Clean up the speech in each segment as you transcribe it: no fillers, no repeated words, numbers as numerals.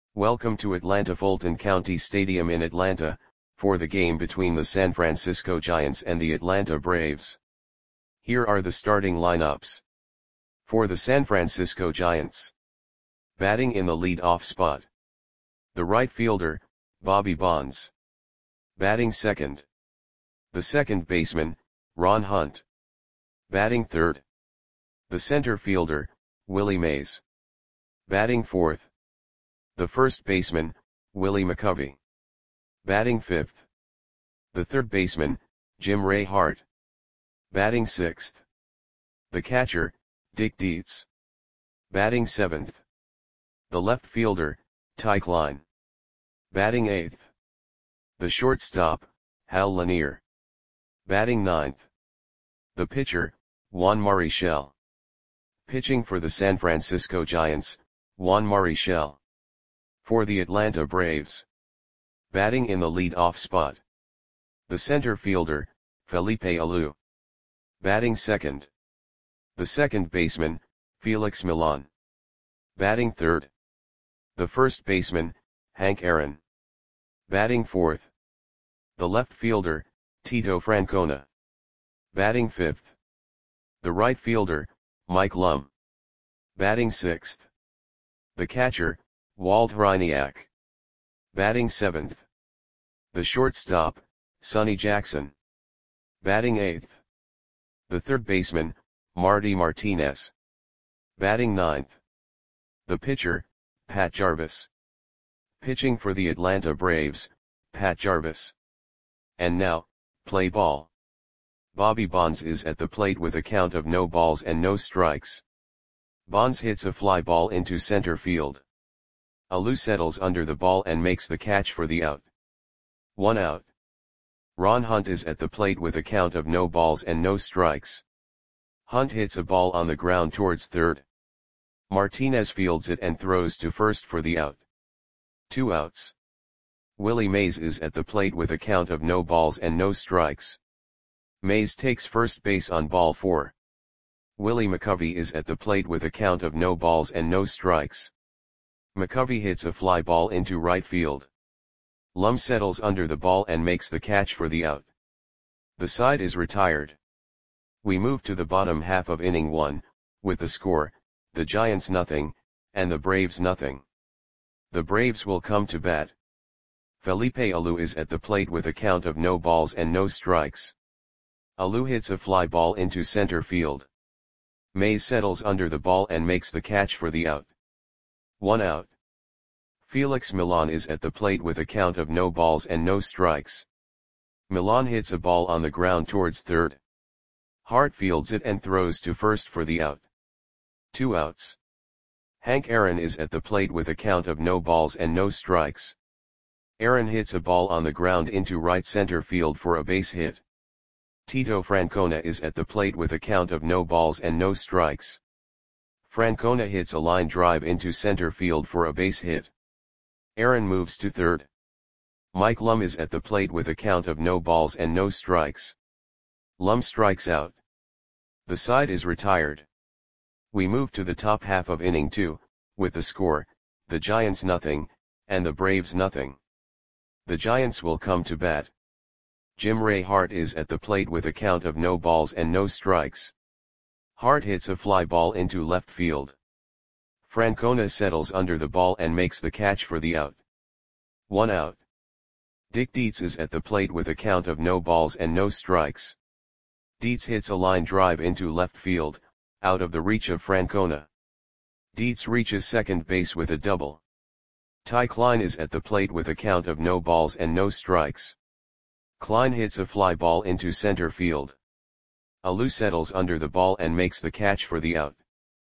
Welcome to Atlanta Fulton County Stadium in Atlanta, for the game between the San Francisco Giants and the Atlanta Braves. Here are the starting lineups. For the San Francisco Giants. Batting in the lead-off spot. The right fielder, Bobby Bonds. Batting second. The second baseman, Ron Hunt. Batting third. The center fielder, Willie Mays. Batting fourth. The first baseman, Willie McCovey. Batting fifth. The third baseman, Jim Ray Hart. Batting sixth. The catcher, Dick Dietz. Batting seventh. The left fielder, Ty Klein. Batting eighth. The shortstop, Hal Lanier. Batting ninth. The pitcher, Juan Marichal. Pitching for the San Francisco Giants, Juan Marichal. For the Atlanta Braves. Batting in the lead-off spot. The center fielder, Felipe Alou. Batting second. The second baseman, Felix Millan. Batting third. The first baseman, Hank Aaron. Batting fourth. The left fielder, Tito Francona. Batting fifth. The right fielder, Mike Lum. Batting sixth. The catcher, Walt Hryniak. Batting seventh. The shortstop, Sonny Jackson. Batting eighth. The third baseman, Marty Martinez. Batting ninth. The pitcher, Pat Jarvis. Pitching for the Atlanta Braves, Pat Jarvis. And now, play ball. Bobby Bonds is at the plate with a count of no balls and no strikes. Bonds hits a fly ball into center field. Alou settles under the ball and makes the catch for the out. 1 out. Ron Hunt is at the plate with a count of no balls and no strikes. Hunt hits a ball on the ground towards third. Martinez fields it and throws to first for the out. 2 outs. Willie Mays is at the plate with a count of no balls and no strikes. Mays takes first base on ball 4. Willie McCovey is at the plate with a count of no balls and no strikes. McCovey hits a fly ball into right field. Lum settles under the ball and makes the catch for the out. The side is retired. We move to the bottom half of inning 1, with the score, the Giants nothing, and the Braves nothing. The Braves will come to bat. Felipe Alou is at the plate with a count of no balls and no strikes. Alou hits a fly ball into center field. Mays settles under the ball and makes the catch for the out. 1 out. Felix Millan is at the plate with a count of no balls and no strikes. Millan hits a ball on the ground towards third. Hart fields it and throws to first for the out. 2 outs. Hank Aaron is at the plate with a count of no balls and no strikes. Aaron hits a ball on the ground into right center field for a base hit. Tito Francona is at the plate with a count of no balls and no strikes. Francona hits a line drive into center field for a base hit. Aaron moves to third. Mike Lum is at the plate with a count of no balls and no strikes. Lum strikes out. The side is retired. We move to the top half of inning 2, with the score, the Giants nothing, and the Braves nothing. The Giants will come to bat. Jim Ray Hart is at the plate with a count of no balls and no strikes. Hart hits a fly ball into left field. Francona settles under the ball and makes the catch for the out. 1 out. Dick Dietz is at the plate with a count of no balls and no strikes. Dietz hits a line drive into left field, out of the reach of Francona. Dietz reaches second base with a double. Ty Klein is at the plate with a count of no balls and no strikes. Klein hits a fly ball into center field. Alou settles under the ball and makes the catch for the out.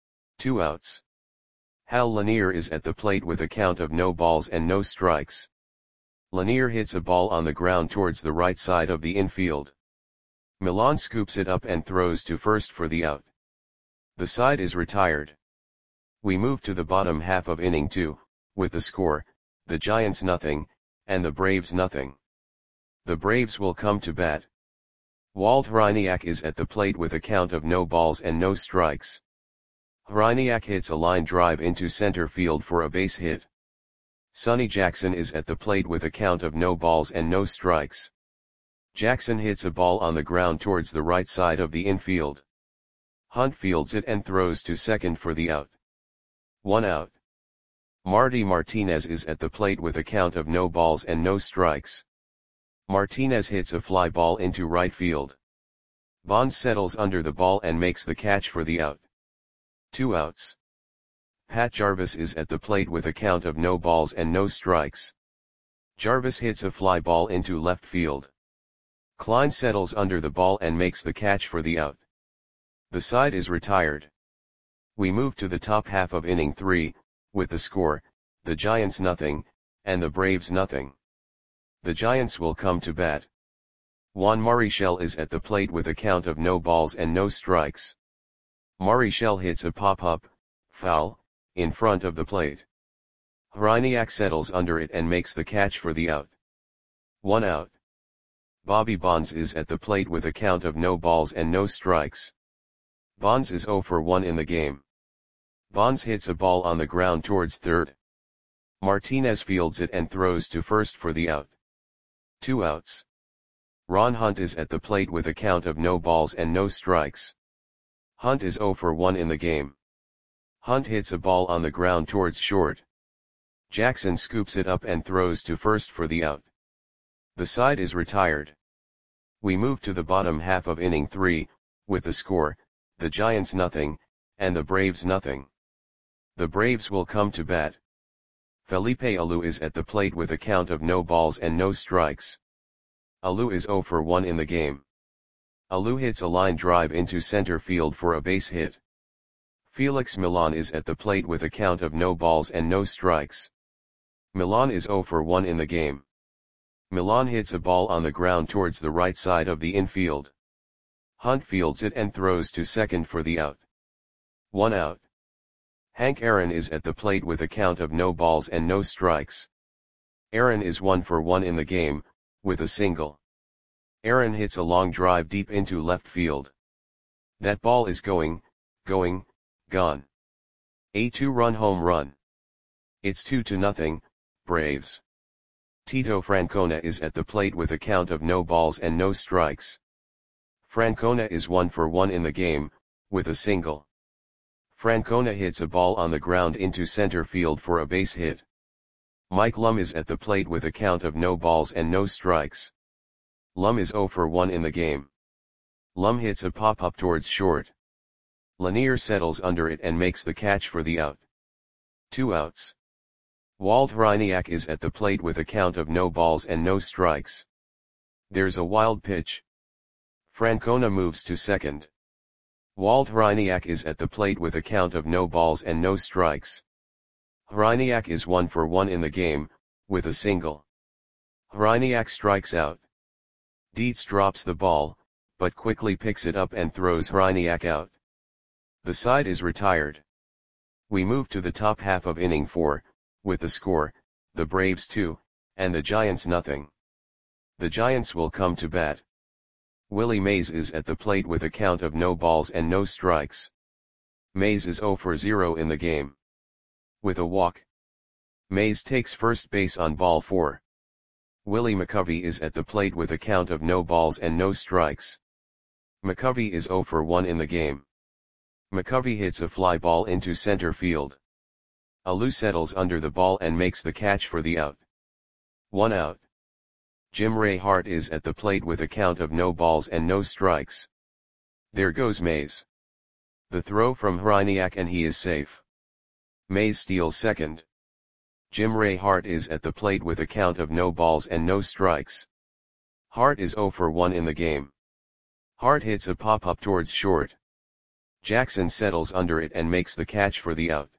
2 outs. Hal Lanier is at the plate with a count of no balls and no strikes. Lanier hits a ball on the ground towards the right side of the infield. Millan scoops it up and throws to first for the out. The side is retired. We move to the bottom half of inning 2, with the score, the Giants nothing, and the Braves nothing. The Braves will come to bat. Walt Hryniak is at the plate with a count of no balls and no strikes. Hryniak hits a line drive into center field for a base hit. Sonny Jackson is at the plate with a count of no balls and no strikes. Jackson hits a ball on the ground towards the right side of the infield. Hunt fields it and throws to second for the out. 1 out. Marty Martinez is at the plate with a count of no balls and no strikes. Martinez hits a fly ball into right field. Bonds settles under the ball and makes the catch for the out. 2 outs. Pat Jarvis is at the plate with a count of no balls and no strikes. Jarvis hits a fly ball into left field. Klein settles under the ball and makes the catch for the out. The side is retired. We move to the top half of inning 3, with the score, the Giants nothing, and the Braves nothing. The Giants will come to bat. Juan Marichal is at the plate with a count of no balls and no strikes. Marichal hits a pop-up, foul, in front of the plate. Hryniak settles under it and makes the catch for the out. 1 out. Bobby Bonds is at the plate with a count of no balls and no strikes. Bonds is 0 for 1 in the game. Bonds hits a ball on the ground towards third. Martinez fields it and throws to first for the out. 2 outs. Ron Hunt is at the plate with a count of no balls and no strikes. Hunt is 0 for 1 in the game. Hunt hits a ball on the ground towards short. Jackson scoops it up and throws to first for the out. The side is retired. We move to the bottom half of inning 3, with the score, the Giants nothing, and the Braves nothing. The Braves will come to bat. Felipe Alou is at the plate with a count of no balls and no strikes. Alou is 0 for 1 in the game. Alou hits a line drive into center field for a base hit. Felix Millan is at the plate with a count of no balls and no strikes. Millan is 0 for 1 in the game. Millan hits a ball on the ground towards the right side of the infield. Hunt fields it and throws to second for the out. 1 out. Hank Aaron is at the plate with a count of no balls and no strikes. Aaron is 1 for 1 in the game, with a single. Aaron hits a long drive deep into left field. That ball is gone. A 2-run home run. It's 2-0, Braves. Tito Francona is at the plate with a count of no balls and no strikes. Francona is 1 for 1 in the game, with a single. Francona hits a ball on the ground into center field for a base hit. Mike Lum is at the plate with a count of no balls and no strikes. Lum is 0 for 1 in the game. Lum hits a pop-up towards short. Lanier settles under it and makes the catch for the out. 2 outs. Walt Hryniak is at the plate with a count of no balls and no strikes. There's a wild pitch. Francona moves to second. Walt Hryniak is at the plate with a count of no balls and no strikes. Hryniak is 1 for 1 in the game, with a single. Hryniak strikes out. Dietz drops the ball, but quickly picks it up and throws Hryniak out. The side is retired. We move to the top half of inning 4, with the score, the Braves 2, and the Giants nothing. The Giants will come to bat. Willie Mays is at the plate with a count of no balls and no strikes. Mays is 0 for 0 in the game. With a walk. Mays takes first base on ball 4. Willie McCovey is at the plate with a count of no balls and no strikes. McCovey is 0 for 1 in the game. McCovey hits a fly ball into center field. Alou settles under the ball and makes the catch for the out. 1 out. Jim Ray Hart is at the plate with a count of no balls and no strikes. There goes Mays. The throw from Hryniak and he is safe. Mays steals second. Jim Ray Hart is at the plate with a count of no balls and no strikes. Hart is 0 for 1 in the game. Hart hits a pop-up towards short. Jackson settles under it and makes the catch for the out.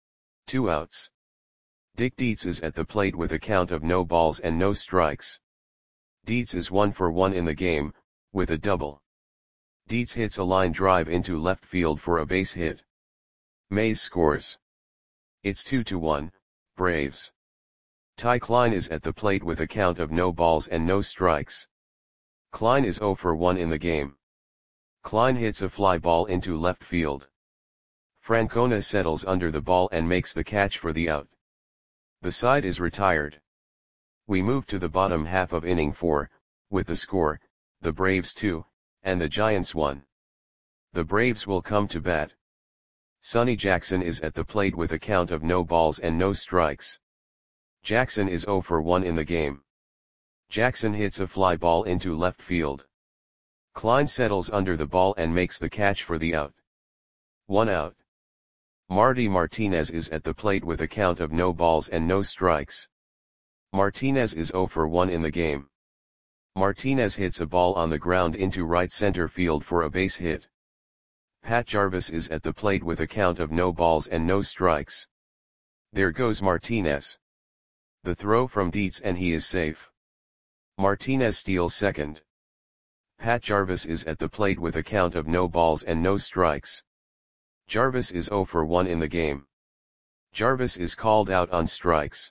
2 outs. Dick Dietz is at the plate with a count of no balls and no strikes. Dietz is 1 for 1 in the game, with a double. Dietz hits a line drive into left field for a base hit. Mays scores. It's 2-1, Braves. Ty Klein is at the plate with a count of no balls and no strikes. Klein is 0 for 1 in the game. Klein hits a fly ball into left field. Francona settles under the ball and makes the catch for the out. The side is retired. We move to the bottom half of inning 4, with the score, the Braves 2, and the Giants 1. The Braves will come to bat. Sonny Jackson is at the plate with a count of no balls and no strikes. Jackson is 0 for 1 in the game. Jackson hits a fly ball into left field. Klein settles under the ball and makes the catch for the out. 1 out. Marty Martinez is at the plate with a count of no balls and no strikes. Martinez is 0 for 1 in the game. Martinez hits a ball on the ground into right center field for a base hit. Pat Jarvis is at the plate with a count of no balls and no strikes. There goes Martinez. The throw from Dietz and he is safe. Martinez steals second. Pat Jarvis is at the plate with a count of no balls and no strikes. Jarvis is 0 for 1 in the game. Jarvis is called out on strikes.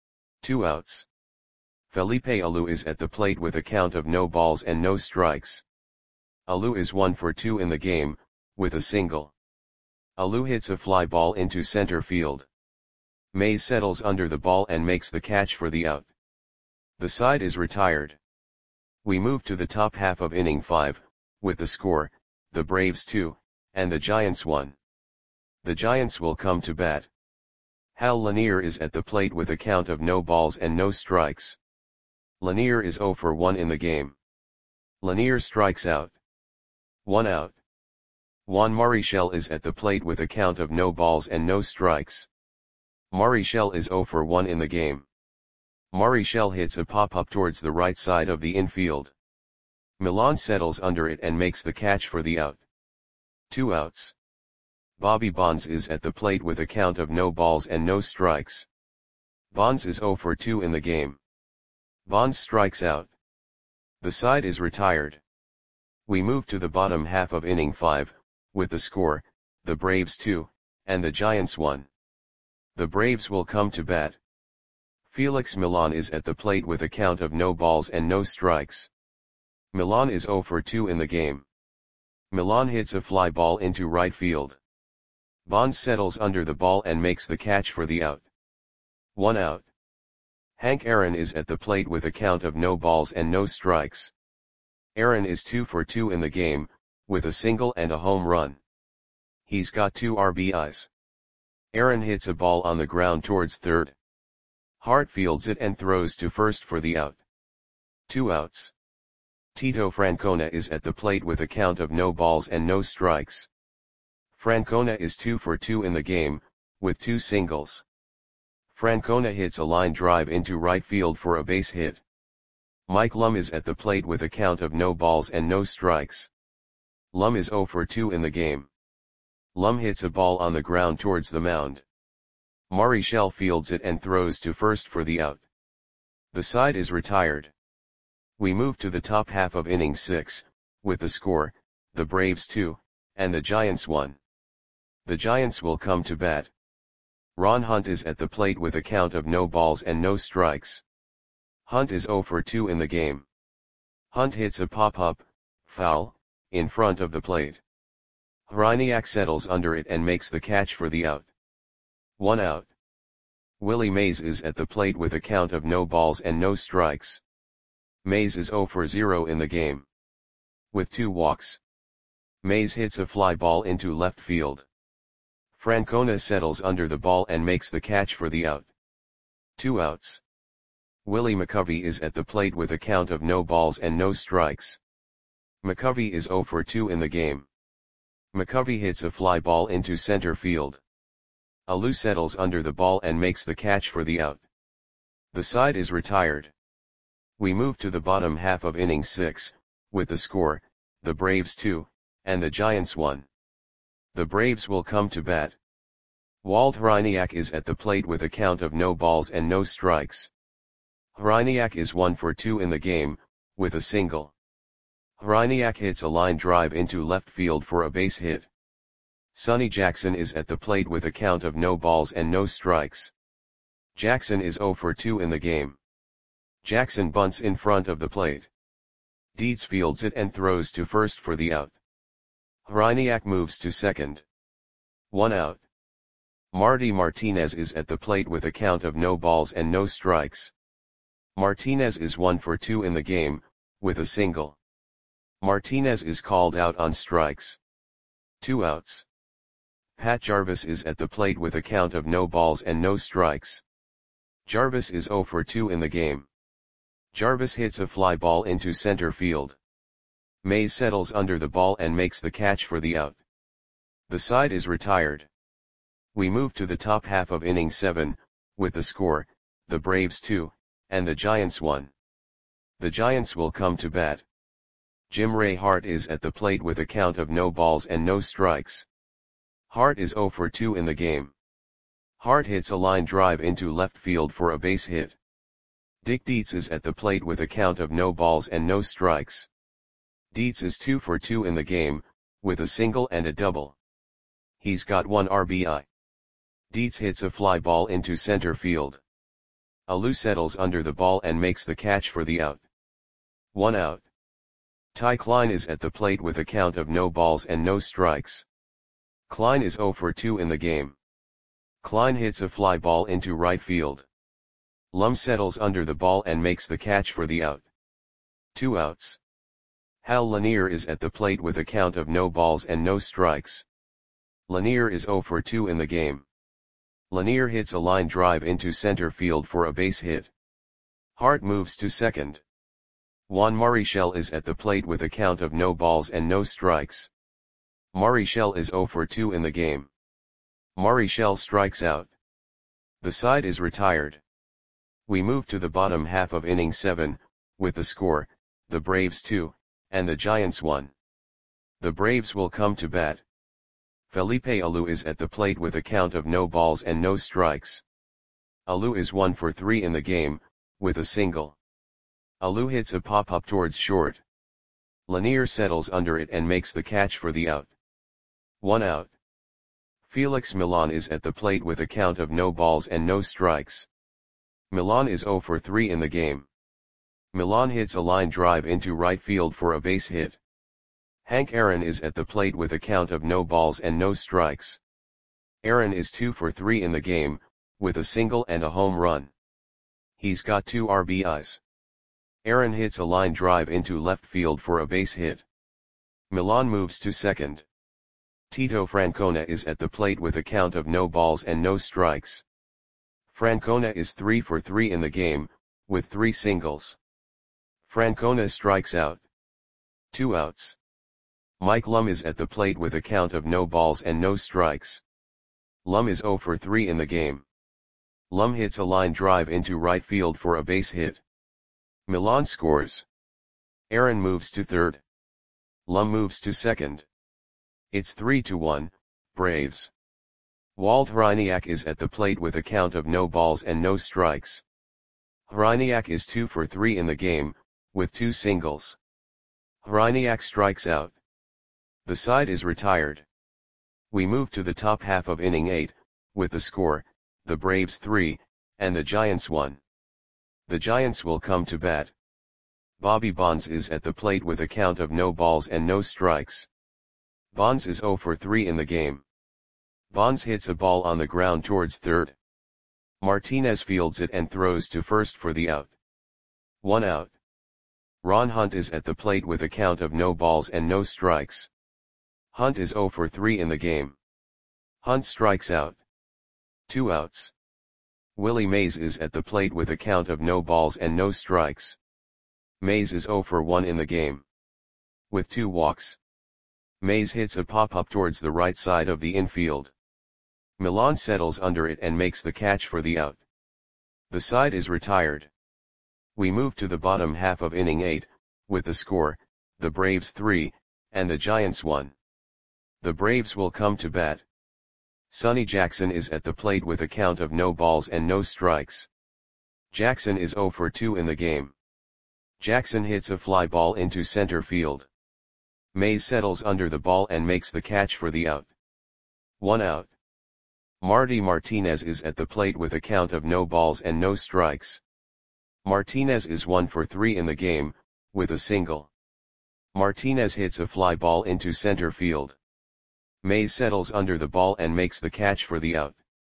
2 outs. Felipe Alou is at the plate with a count of no balls and no strikes. Alou is 1 for 2 in the game, with a single. Alou hits a fly ball into center field. Mays settles under the ball and makes the catch for the out. The side is retired. We move to the top half of inning 5, with the score, the Braves 2, and the Giants 1. The Giants will come to bat. Hal Lanier is at the plate with a count of no balls and no strikes. Lanier is 0 for 1 in the game. Lanier strikes out. 1 out. Juan Marichal is at the plate with a count of no balls and no strikes. Marichal is 0 for 1 in the game. Marichal hits a pop-up towards the right side of the infield. Milan settles under it and makes the catch for the out. 2 outs. Bobby Bonds is at the plate with a count of no balls and no strikes. Bonds is 0 for 2 in the game. Bonds strikes out. The side is retired. We move to the bottom half of inning 5, with the score, the Braves 2, and the Giants 1. The Braves will come to bat. Felix Milan is at the plate with a count of no balls and no strikes. Milan is 0 for 2 in the game. Milan hits a fly ball into right field. Bonds settles under the ball and makes the catch for the out. 1 out. Hank Aaron is at the plate with a count of no balls and no strikes. Aaron is 2 for 2 in the game, with a single and a home run. He's got 2 RBIs. Aaron hits a ball on the ground towards third. Hart fields it and throws to first for the out. 2 outs. Tito Francona is at the plate with a count of no balls and no strikes. Francona is 2 for 2 in the game, with 2 singles. Francona hits a line drive into right field for a base hit. Mike Lum is at the plate with a count of no balls and no strikes. Lum is 0 for 2 in the game. Lum hits a ball on the ground towards the mound. Marichal fields it and throws to first for the out. The side is retired. We move to the top half of inning 6, with the score, the Braves 2, and the Giants 1. The Giants will come to bat. Ron Hunt is at the plate with a count of no balls and no strikes. Hunt is 0 for 2 in the game. Hunt hits a pop-up, foul, in front of the plate. Hryniak settles under it and makes the catch for the out. 1 out. Willie Mays is at the plate with a count of no balls and no strikes. Mays is 0 for 0 in the game. With 2 walks. Mays hits a fly ball into left field. Francona settles under the ball and makes the catch for the out. 2 outs. Willie McCovey is at the plate with a count of no balls and no strikes. McCovey is 0 for 2 in the game. McCovey hits a fly ball into center field. Alou settles under the ball and makes the catch for the out. The side is retired. We move to the bottom half of inning 6, with the score, the Braves 2, and the Giants 1. The Braves will come to bat. Walt Hryniak is at the plate with a count of no balls and no strikes. Hryniak is 1 for 2 in the game, with a single. Hryniak hits a line drive into left field for a base hit. Sonny Jackson is at the plate with a count of no balls and no strikes. Jackson is 0 for 2 in the game. Jackson bunts in front of the plate. Dietz fields it and throws to first for the out. Hryniak moves to second. 1 out. Marty Martinez is at the plate with a count of no balls and no strikes. Martinez is 1 for 2 in the game, with a single. Martinez is called out on strikes. 2 outs. Pat Jarvis is at the plate with a count of no balls and no strikes. Jarvis is 0 for 2 in the game. Jarvis hits a fly ball into center field. Mays settles under the ball and makes the catch for the out. The side is retired. We move to the top half of inning 7, with the score, the Braves 2, and the Giants 1. The Giants will come to bat. Jim Ray Hart is at the plate with a count of no balls and no strikes. Hart is 0 for 2 in the game. Hart hits a line drive into left field for a base hit. Dick Dietz is at the plate with a count of no balls and no strikes. Dietz is 2 for 2 in the game, with a single and a double. He's got 1 RBI. Dietz hits a fly ball into center field. Alou settles under the ball and makes the catch for the out. 1 out. Ty Klein is at the plate with a count of no balls and no strikes. Klein is 0 for 2 in the game. Klein hits a fly ball into right field. Lum settles under the ball and makes the catch for the out. 2 outs. Hal Lanier is at the plate with a count of no balls and no strikes. Lanier is 0 for 2 in the game. Lanier hits a line drive into center field for a base hit. Hart moves to second. Juan Marichal is at the plate with a count of no balls and no strikes. Marichal is 0 for 2 in the game. Marichal strikes out. The side is retired. We move to the bottom half of inning 7, with the score, the Braves 2, and the Giants 1. The Braves will come to bat. Felipe Alou is at the plate with a count of no balls and no strikes. Alou is 1 for 3 in the game, with a single. Alou hits a pop-up towards short. Lanier settles under it and makes the catch for the out. 1 out. Felix Millan is at the plate with a count of no balls and no strikes. Millan is 0 for 3 in the game. Millan hits a line drive into right field for a base hit. Hank Aaron is at the plate with a count of no balls and no strikes. Aaron is 2 for 3 in the game, with a single and a home run. He's got 2 RBIs. Aaron hits a line drive into left field for a base hit. Millan moves to second. Tito Francona is at the plate with a count of no balls and no strikes. Francona is 3 for 3 in the game, with 3 singles. Francona strikes out. 2 outs. Mike Lum is at the plate with a count of no balls and no strikes. Lum is 0 for 3 in the game. Lum hits a line drive into right field for a base hit. Millan scores. Aaron moves to third. Lum moves to second. It's 3-1, Braves. Walt Hryniak is at the plate with a count of no balls and no strikes. Hryniak is 2 for 3 in the game, with 2 singles. Hryniak strikes out. The side is retired. We move to the top half of inning 8, with the score, the Braves 3, and the Giants 1. The Giants will come to bat. Bobby Bonds is at the plate with a count of no balls and no strikes. Bonds is 0 for 3 in the game. Bonds hits a ball on the ground towards third. Martinez fields it and throws to first for the out. 1 out. Ron Hunt is at the plate with a count of no balls and no strikes. Hunt is 0 for 3 in the game. Hunt strikes out. 2 outs. Willie Mays is at the plate with a count of no balls and no strikes. Mays is 0 for 1 in the game. With 2 walks. Mays hits a pop-up towards the right side of the infield. Millan settles under it and makes the catch for the out. The side is retired. We move to the bottom half of inning 8, with the score, the Braves 3, and the Giants 1. The Braves will come to bat. Sonny Jackson is at the plate with a count of no balls and no strikes. Jackson is 0 for 2 in the game. Jackson hits a fly ball into center field. Mays settles under the ball and makes the catch for the out. 1 out. Marty Martinez is at the plate with a count of no balls and no strikes. Martinez is 1 for 3 in the game, with a single. Martinez hits a fly ball into center field. Mays settles under the ball and makes the catch for the out.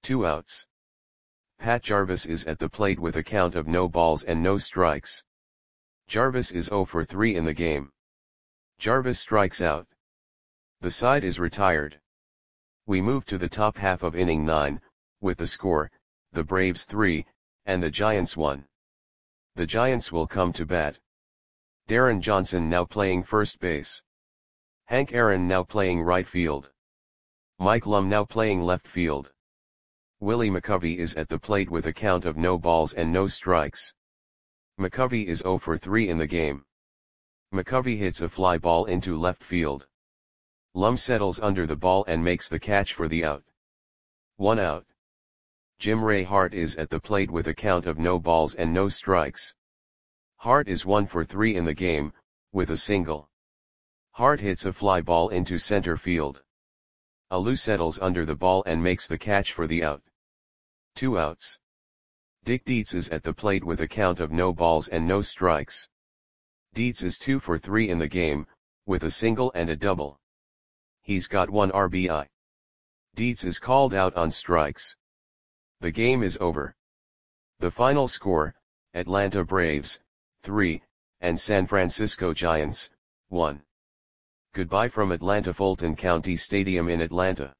2 outs. Pat Jarvis is at the plate with a count of no balls and no strikes. Jarvis is 0 for 3 in the game. Jarvis strikes out. The side is retired. We move to the top half of inning 9, with the score, the Braves 3, and the Giants 1. The Giants will come to bat. Darren Johnson now playing first base. Hank Aaron now playing right field. Mike Lum now playing left field. Willie McCovey is at the plate with a count of no balls and no strikes. McCovey is 0 for 3 in the game. McCovey hits a fly ball into left field. Lum settles under the ball and makes the catch for the out. 1 out. Jim Ray Hart is at the plate with a count of no balls and no strikes. Hart is 1 for 3 in the game, with a single. Hart hits a fly ball into center field. Alou settles under the ball and makes the catch for the out. 2 outs. Dick Dietz is at the plate with a count of no balls and no strikes. Dietz is 2 for 3 in the game, with a single and a double. He's got 1 RBI. Dietz is called out on strikes. The game is over. The final score, Atlanta Braves, 3, and San Francisco Giants, 1. Goodbye from Atlanta Fulton County Stadium in Atlanta.